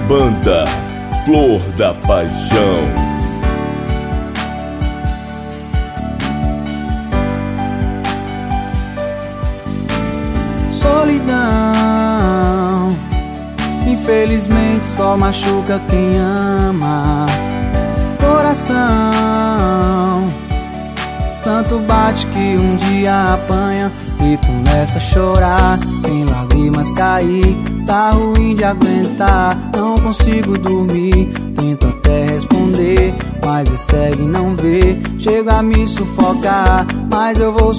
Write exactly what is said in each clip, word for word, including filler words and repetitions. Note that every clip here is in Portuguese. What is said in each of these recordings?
Banda Flor da Paixão. Solidão, infelizmente só machuca quem ama. Coração, tanto bate que um dia apanha e começa a chorar, sem lágrimas cair. Tá ruim de aguentar, não consigo dormir. Tento até responder, mas é cego e não vê. Chega a me sufocar, mas eu vou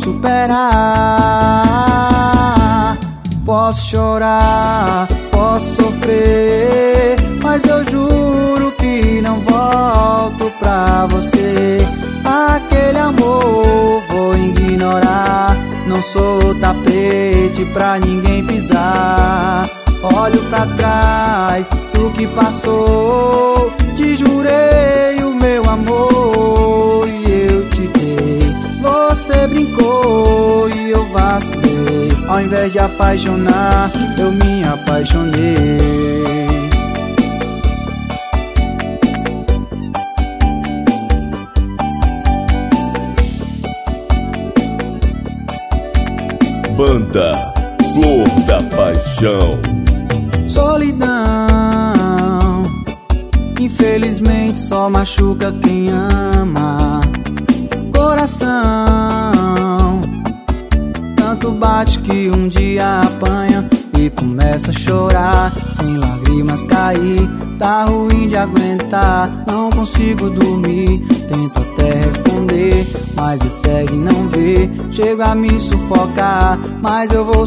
superar. Posso chorar, posso sofrer, mas eu juro que não volto pra você. Aquele amor vou ignorar, não sou tapete pra ninguém pisar. Olho pra trás do que passou, te jurei o meu amor e eu te dei. Você brincou e eu vacilei, ao invés de apaixonar, eu me apaixonei. Banda Flor da Paixão. Solidão, infelizmente só machuca quem ama. Coração, tanto bate que um dia apanha e começa a chorar, sem lágrimas cair. Tá ruim de aguentar, não consigo dormir. Tento até responder, mas é cego e não vê. Chego a me sufocar, mas eu vou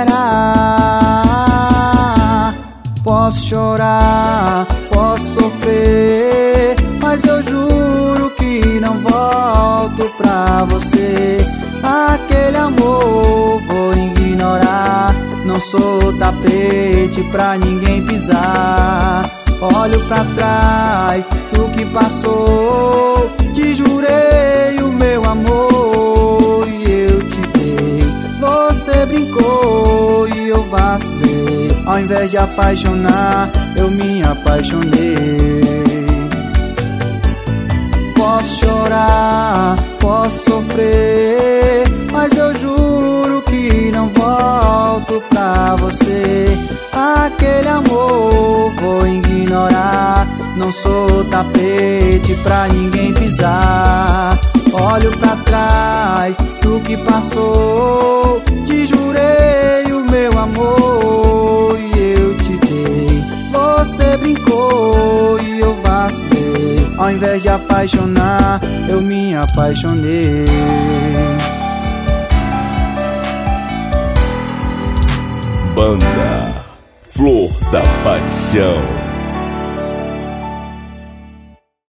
superar. Posso chorar, posso sofrer, mas eu juro que não volto pra você. Aquele amor vou ignorar, não sou tapete pra ninguém pisar. Olho pra trás do que passou, te jurei o meu amor e eu te dei. Você brincou e eu vacilei, ao invés de apaixonar, eu me apaixonei. Posso chorar, posso sofrer, mas eu juro que não volto pra você. Aquele amor vou ignorar, não sou tapete pra ninguém pisar. Olho pra trás do que passou, te jurei o meu amor e eu te dei. Você brincou e eu vacilei, ao invés de apaixonar, eu me apaixonei. Banda Flor da Paixão.